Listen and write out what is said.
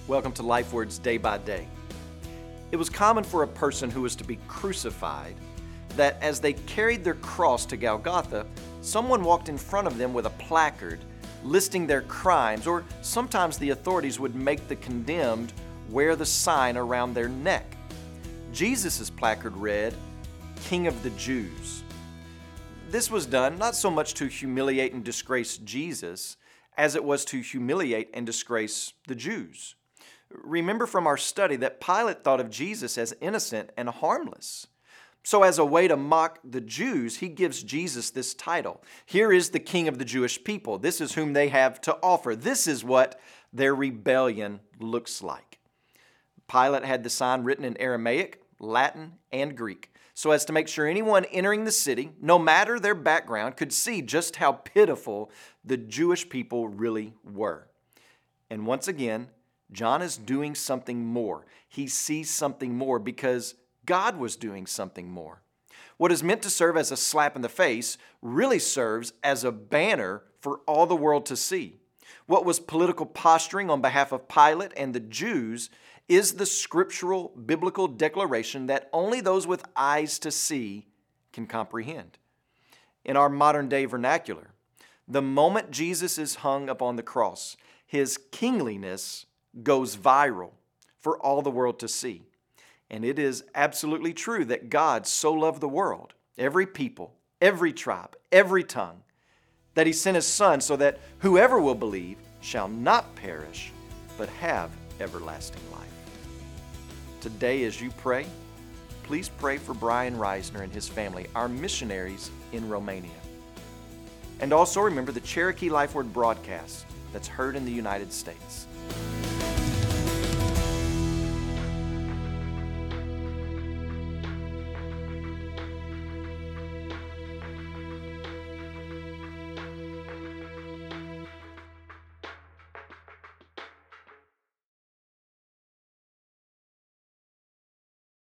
Welcome to Life Words Day by Day. It was common for a person who was to be crucified that as they carried their cross to Golgotha, someone walked in front of them with a placard listing their crimes, or sometimes the authorities would make the condemned wear the sign around their neck. Jesus' placard read, "King of the Jews." This was done not so much to humiliate and disgrace Jesus as it was to humiliate and disgrace the Jews. Remember from our study that Pilate thought of Jesus as innocent and harmless. So as a way to mock the Jews, he gives Jesus this title. Here is the King of the Jewish people. This is whom they have to offer. This is what their rebellion looks like. Pilate had the sign written in Aramaic, Latin, and Greek, so as to make sure anyone entering the city, no matter their background, could see just how pitiful the Jewish people really were. And once again, John is doing something more. He sees something more because God was doing something more. What is meant to serve as a slap in the face really serves as a banner for all the world to see. What was political posturing on behalf of Pilate and the Jews is the scriptural biblical declaration that only those with eyes to see can comprehend. In our modern day vernacular, the moment Jesus is hung upon the cross, his kingliness goes viral for all the world to see. And it is absolutely true that God so loved the world, every people, every tribe, every tongue, that he sent his Son so that whoever will believe shall not perish, but have everlasting life. Today, as you pray, please pray for Brian Reisner and his family, our missionaries in Romania. And also remember the Cherokee Life Word broadcast that's heard in the United States.